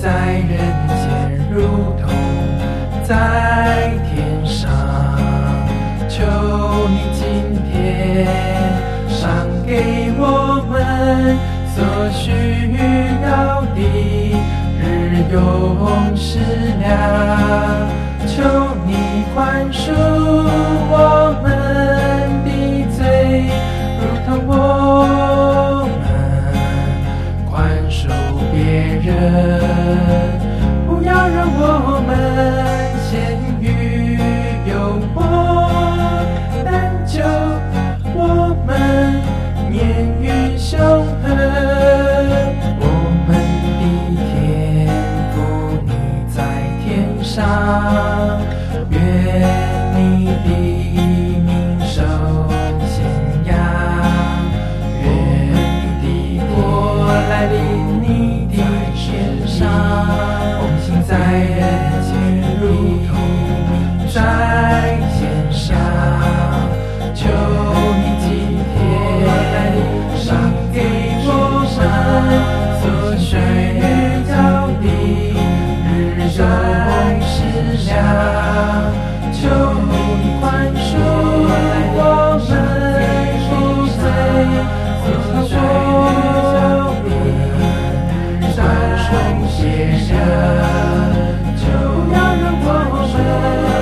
在人间，如同在天上。求你今天赏给我们所需要的日用食粮，求你宽恕我们的罪，如同我们宽恕别人。不要让我们陷于诱惑，但救我们免于凶狠。我们的天父，你在天上，愿你的名受显扬，愿你的国来临，你的天上，奉行在人间，如同在天上。求你今天赏给我们所需要的日用食粮，求你宽恕我们的罪，所需要的日用别人。就要让我们